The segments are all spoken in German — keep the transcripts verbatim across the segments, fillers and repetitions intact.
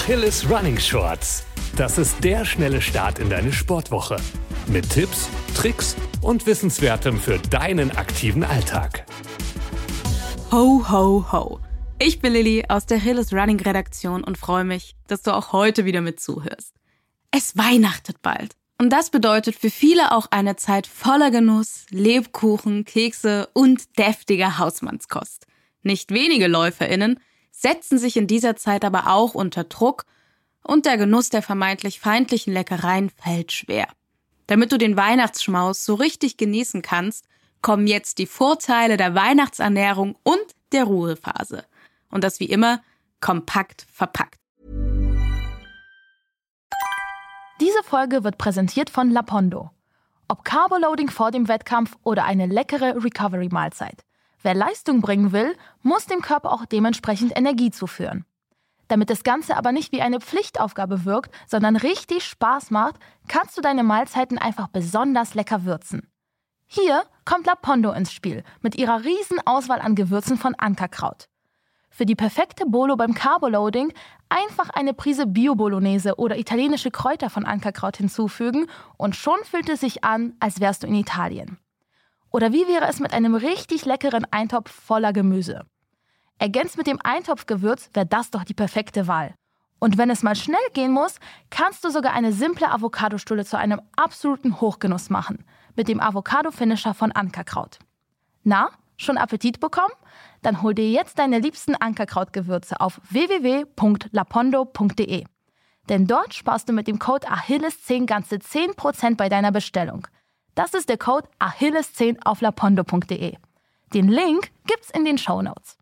Achilles Running Shorts. Das ist der schnelle Start in deine Sportwoche. Mit Tipps, Tricks und Wissenswertem für deinen aktiven Alltag. Ho, ho, ho. Ich bin Lilly aus der Achilles Running Redaktion und freue mich, dass du auch heute wieder mit zuhörst. Es weihnachtet bald. Und das bedeutet für viele auch eine Zeit voller Genuss, Lebkuchen, Kekse und deftiger Hausmannskost. Nicht wenige LäuferInnen setzen sich in dieser Zeit aber auch unter Druck und der Genuss der vermeintlich feindlichen Leckereien fällt schwer. Damit du den Weihnachtsschmaus so richtig genießen kannst, kommen jetzt die Vorteile der Weihnachtsernährung und der Ruhephase. Und das wie immer kompakt verpackt. Diese Folge wird präsentiert von Lapondo. Ob Carboloading vor dem Wettkampf oder eine leckere Recovery-Mahlzeit. Wer Leistung bringen will, muss dem Körper auch dementsprechend Energie zuführen. Damit das Ganze aber nicht wie eine Pflichtaufgabe wirkt, sondern richtig Spaß macht, kannst du deine Mahlzeiten einfach besonders lecker würzen. Hier kommt Lapondo ins Spiel mit ihrer riesen Auswahl an Gewürzen von Ankerkraut. Für die perfekte Bolo beim Carboloading einfach eine Prise Bio-Bolognese oder italienische Kräuter von Ankerkraut hinzufügen und schon fühlt es sich an, als wärst du in Italien. Oder wie wäre es mit einem richtig leckeren Eintopf voller Gemüse? Ergänzt mit dem Eintopfgewürz wäre das doch die perfekte Wahl. Und wenn es mal schnell gehen muss, kannst du sogar eine simple Avocadostulle zu einem absoluten Hochgenuss machen. Mit dem Avocado-Finisher von Ankerkraut. Na, schon Appetit bekommen? Dann hol dir jetzt deine liebsten Ankerkrautgewürze auf w w w punkt lapondo punkt d e. Denn dort sparst du mit dem Code Achilles zehn ganze zehn Prozent bei deiner Bestellung. Das ist der Code Achilles zehn auf lapondo punkt d e. Den Link gibt's in den Shownotes.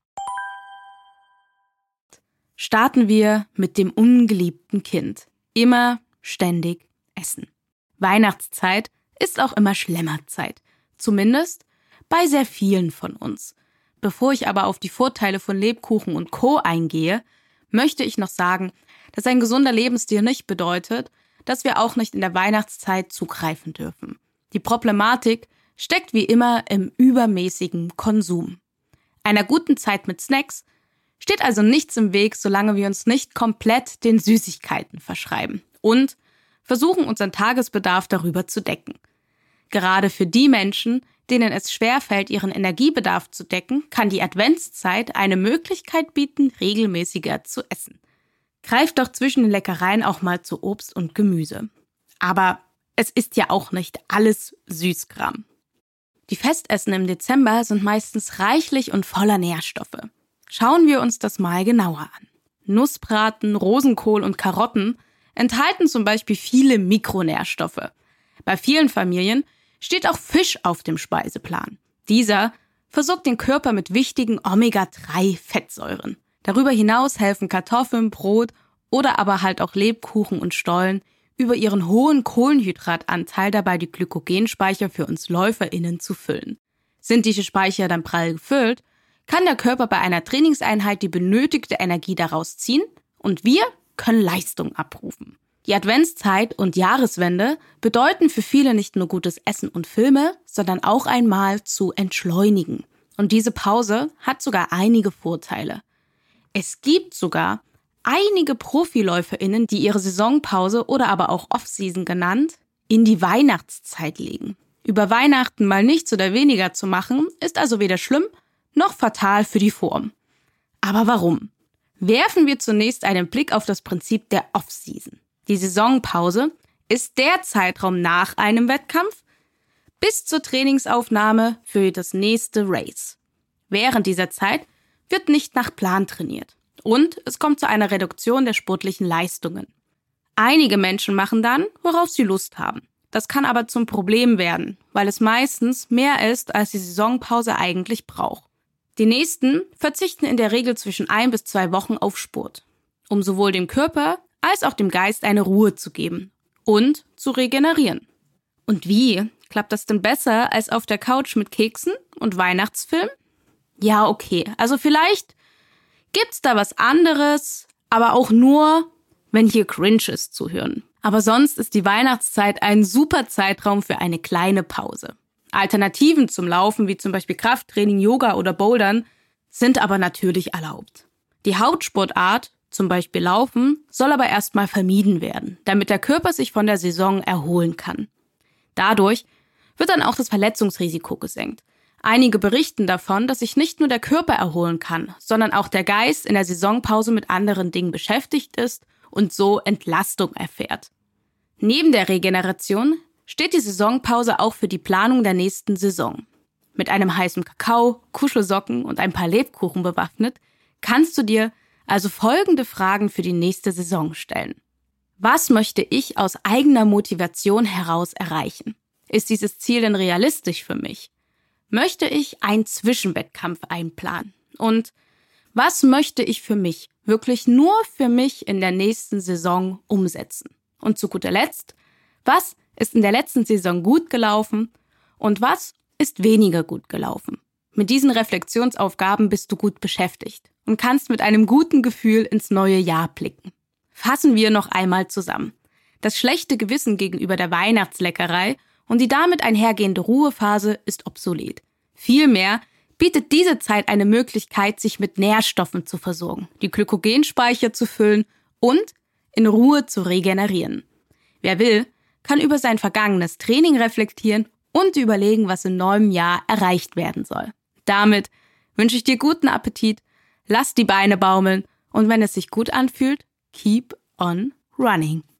Starten wir mit dem ungeliebten Kind. Immer ständig essen. Weihnachtszeit ist auch immer Schlemmerzeit. Zumindest bei sehr vielen von uns. Bevor ich aber auf die Vorteile von Lebkuchen und Co. eingehe, möchte ich noch sagen, dass ein gesunder Lebensstil nicht bedeutet, dass wir auch nicht in der Weihnachtszeit zugreifen dürfen. Die Problematik steckt wie immer im übermäßigen Konsum. Einer guten Zeit mit Snacks steht also nichts im Weg, solange wir uns nicht komplett den Süßigkeiten verschreiben und versuchen, unseren Tagesbedarf darüber zu decken. Gerade für die Menschen, denen es schwerfällt, ihren Energiebedarf zu decken, kann die Adventszeit eine Möglichkeit bieten, regelmäßiger zu essen. Greift doch zwischen den Leckereien auch mal zu Obst und Gemüse. Aber es ist ja auch nicht alles Süßkram. Die Festessen im Dezember sind meistens reichlich und voller Nährstoffe. Schauen wir uns das mal genauer an. Nussbraten, Rosenkohl und Karotten enthalten zum Beispiel viele Mikronährstoffe. Bei vielen Familien steht auch Fisch auf dem Speiseplan. Dieser versorgt den Körper mit wichtigen Omega drei Fettsäuren. Darüber hinaus helfen Kartoffeln, Brot oder aber halt auch Lebkuchen und Stollen über ihren hohen Kohlenhydratanteil dabei die Glykogenspeicher für uns LäuferInnen zu füllen. Sind diese Speicher dann prall gefüllt, kann der Körper bei einer Trainingseinheit die benötigte Energie daraus ziehen und wir können Leistung abrufen. Die Adventszeit und Jahreswende bedeuten für viele nicht nur gutes Essen und Filme, sondern auch einmal zu entschleunigen. Und diese Pause hat sogar einige Vorteile. Es gibt sogar einige ProfiläuferInnen, die ihre Saisonpause oder aber auch Off-Season genannt, in die Weihnachtszeit legen. Über Weihnachten mal nichts oder weniger zu machen, ist also weder schlimm noch fatal für die Form. Aber warum? Werfen wir zunächst einen Blick auf das Prinzip der Off-Season. Die Saisonpause ist der Zeitraum nach einem Wettkampf bis zur Trainingsaufnahme für das nächste Race. Während dieser Zeit wird nicht nach Plan trainiert und es kommt zu einer Reduktion der sportlichen Leistungen. Einige Menschen machen dann, worauf sie Lust haben. Das kann aber zum Problem werden, weil es meistens mehr ist, als die Saisonpause eigentlich braucht. Die nächsten verzichten in der Regel zwischen ein bis zwei Wochen auf Sport, um sowohl dem Körper als auch dem Geist eine Ruhe zu geben und zu regenerieren. Und wie klappt das denn besser als auf der Couch mit Keksen und Weihnachtsfilm? Ja, okay, also vielleicht gibt's da was anderes, aber auch nur, wenn hier Cringe ist zu hören. Aber sonst ist die Weihnachtszeit ein super Zeitraum für eine kleine Pause. Alternativen zum Laufen, wie zum Beispiel Krafttraining, Yoga oder Bouldern, sind aber natürlich erlaubt. Die Hauptsportart zum Beispiel Laufen, soll aber erstmal vermieden werden, damit der Körper sich von der Saison erholen kann. Dadurch wird dann auch das Verletzungsrisiko gesenkt. Einige berichten davon, dass sich nicht nur der Körper erholen kann, sondern auch der Geist in der Saisonpause mit anderen Dingen beschäftigt ist und so Entlastung erfährt. Neben der Regeneration steht die Saisonpause auch für die Planung der nächsten Saison. Mit einem heißen Kakao, Kuschelsocken und ein paar Lebkuchen bewaffnet, kannst du dir also folgende Fragen für die nächste Saison stellen. Was möchte ich aus eigener Motivation heraus erreichen? Ist dieses Ziel denn realistisch für mich? Möchte ich einen Zwischenwettkampf einplanen? Und was möchte ich für mich, wirklich nur für mich in der nächsten Saison umsetzen? Und zu guter Letzt, was ist in der letzten Saison gut gelaufen und was ist weniger gut gelaufen? Mit diesen Reflexionsaufgaben bist du gut beschäftigt und kannst mit einem guten Gefühl ins neue Jahr blicken. Fassen wir noch einmal zusammen. Das schlechte Gewissen gegenüber der Weihnachtsleckerei und die damit einhergehende Ruhephase ist obsolet. Vielmehr bietet diese Zeit eine Möglichkeit, sich mit Nährstoffen zu versorgen, die Glykogenspeicher zu füllen und in Ruhe zu regenerieren. Wer will, kann über sein vergangenes Training reflektieren und überlegen, was im neuen Jahr erreicht werden soll. Damit wünsche ich dir guten Appetit, lass die Beine baumeln und wenn es sich gut anfühlt, keep on running.